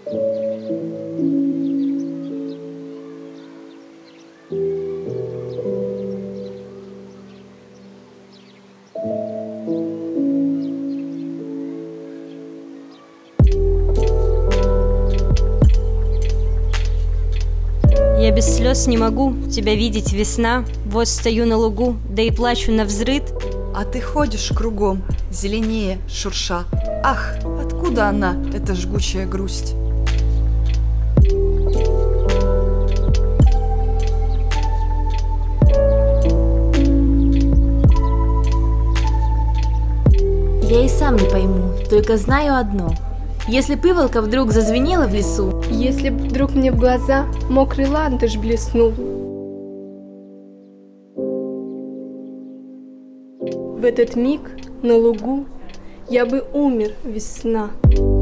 Я без слез не могу тебя видеть, весна. Вот стою на лугу, да и плачу навзрыд. А ты ходишь кругом, зеленее, шурша. Ах, откуда она, эта жгучая грусть? Я и сам не пойму, только знаю одно. Если б иволка вдруг зазвенела в лесу, Если б вдруг мне в глаза мокрый ландыш блеснул, в этот миг на лугу я бы умер, весна.